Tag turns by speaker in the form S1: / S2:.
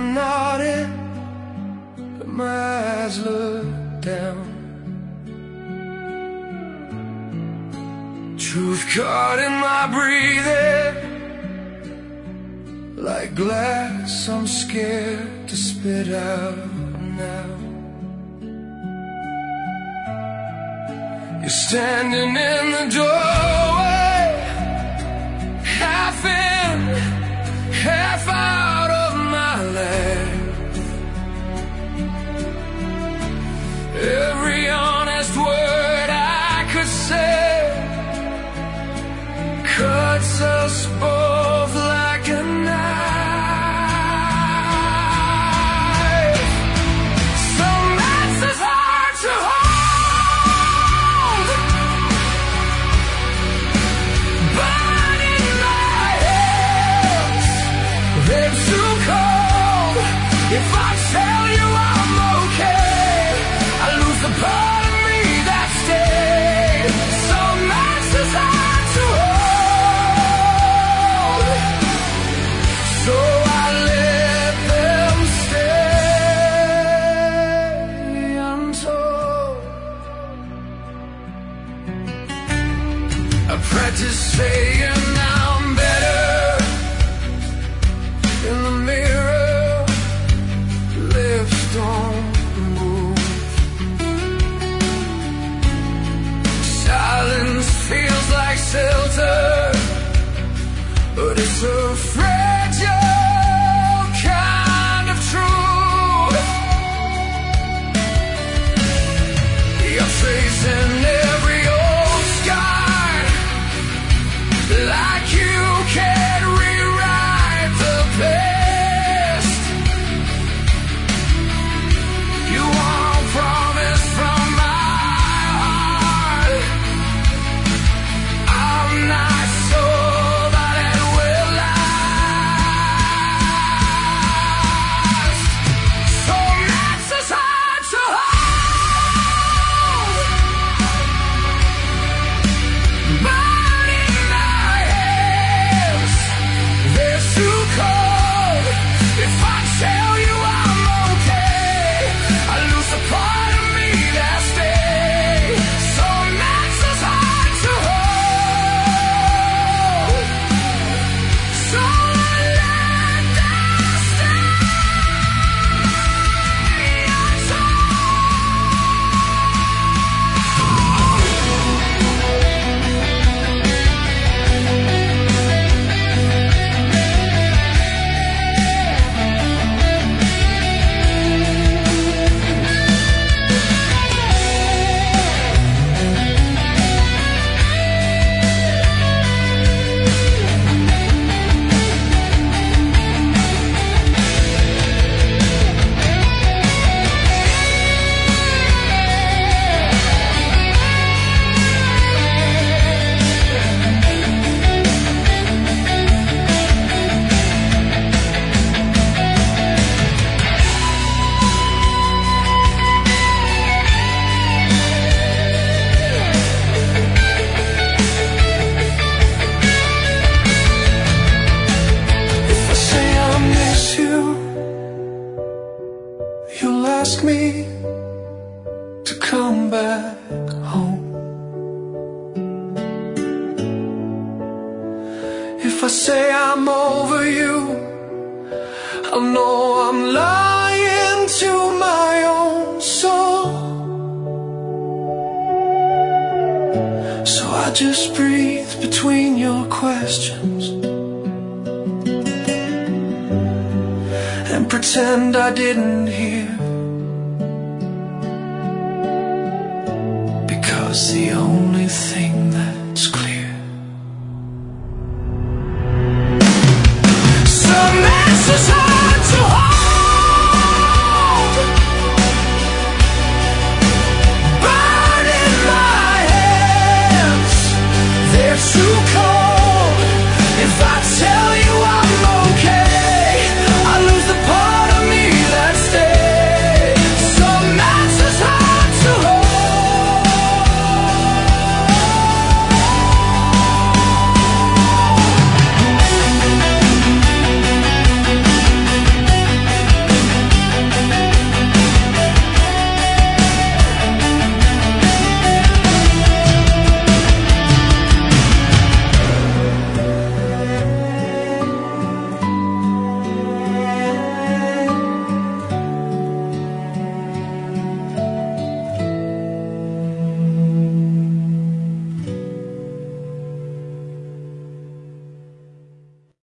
S1: nodded, but my eyes looked down. Truth caught in my breathing, like glass I'm scared to spit out now. You're standing in the doorway, half in, half out of my life. Every honest word I could say cuts us both like a knife. Some nights it's hard to hold, but in my hands they're too cold. If I tell you I'm okay, I lose the part of me that stayed. Some nights it's hard to hold, so I let them stay untold. I practice saying I'm better in the mirror, lips don't move. Silence feels like shelter, but it's a fragile kind of truth. You're tracing every old scar, like you can't rewrite the past. You want promise from my heart. I'm not sure that it will last. So nights is hard to hold, but in my hands they're too cold. If I tell you I'm okay, I lose the part of me that stays. So nights is hard to hold, so I let them stay you'll ask me to come back home. If I say I'm over you, I'll know I'm lying to my own soul. So I just breathe between your questions and pretend I didn't hear, because the only thing